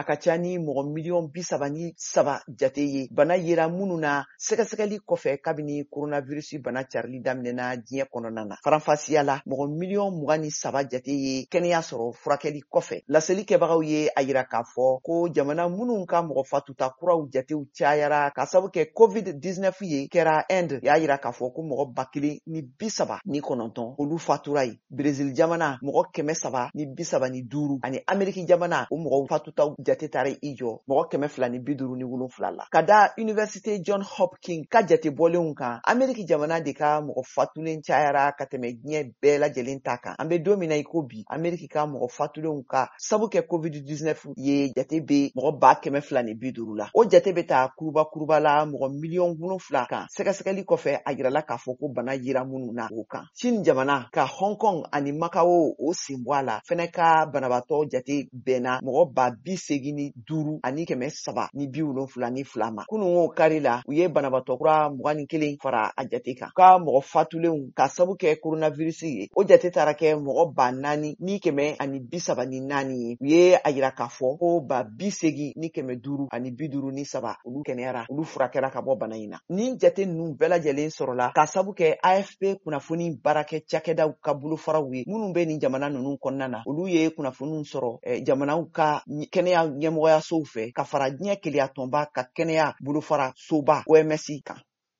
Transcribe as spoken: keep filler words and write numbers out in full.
a ka ca ni mɔgɔ miliyɔn bi saba ni saba jate ye. Bana yera minnu na sɛgɛsɛgɛli kɔfɛ kabini coronavirus bana carili daminɛna diɲɛ kɔnɔna na. Faranfasiya la mɔgɔ miliyɔn mugan ni saba jate ye kɛnɛya sɔrɔ furakɛli kɔfɛ. Laseli kɛbagaw ye a yira k'a fɔ ko jamana minnu ka mɔgɔ fatuta kuraw jatew cayara ka sabu kɛ covid dix-neuf ye kɛra Inde y'a yira k'a fɔ ko mɔgɔ ba kelen ni bi saba ni kɔnɔntɔn olu fatura ye. Brésil jamana mɔgɔ kɛmɛ saba ni bi saba ni duuru ani Ameriki jamana o mɔgɔ fatutaw jate taara i jɔ mɔgɔ kɛmɛ fila ni bi duuru ni wolonfila la. Ka da Université John Hopkins ka jate bɔlenw kan Ameriki jamana de ka mɔgɔ fatulen cayara ka tɛmɛ diɲɛ bɛɛ lajɛlen ta kan. An bɛ don min na i ko bi Ameriki ka mɔgɔ fatulenw ka sabu kɛ covid dix-neuf ye jate be mɔgɔ ba kɛmɛ fila ni bi duuru la. O jate bɛ ta kuruba kuruba la mɔgɔ miliyɔn wolonfila kan. Sɛgɛsɛgɛli kɔfɛ a yirala k'a fɔ ko bana yera minnu na o kan. Chine jamana ka Hong Kong ani Macao o sen bɔ a la fɛnɛ ka banabaatɔ jate bɛnna mɔgɔ ba bi segin ni duuru ani kɛmɛ saba ni bi wolonfila ni fila ma. Kunun o kari la u ye banabaatɔ kura mugan ni kelen fara a jate kan. Ka mɔgɔ fatulenw ka sabu kɛ coronavirus ye o jate taara kɛ mɔgɔ ba naani ni kɛmɛ ani bi saba ni naani ye. U ye a yira k'a fɔ ko ba bi segin ni kɛmɛ duuru ani bi duuru ni saba olu kɛnɛyara olu furakɛra ka bɔ bana in na. Ni jate ninnu bɛɛ lajɛlen sɔrɔla ka sabu kɛ A F P kunnafoni baarakɛ cakɛdaw ka bolofaraw ye minnu bɛ nin jamana ninnu kɔnɔna na. Olu ye kunnafoniw sɔrɔ eh, jamanaw ka kɛnɛya ɲɛmɔgɔyasow fɛ ka fara diɲɛ keleyatɔnba ka kɛnɛya bolofara soba O M S kan.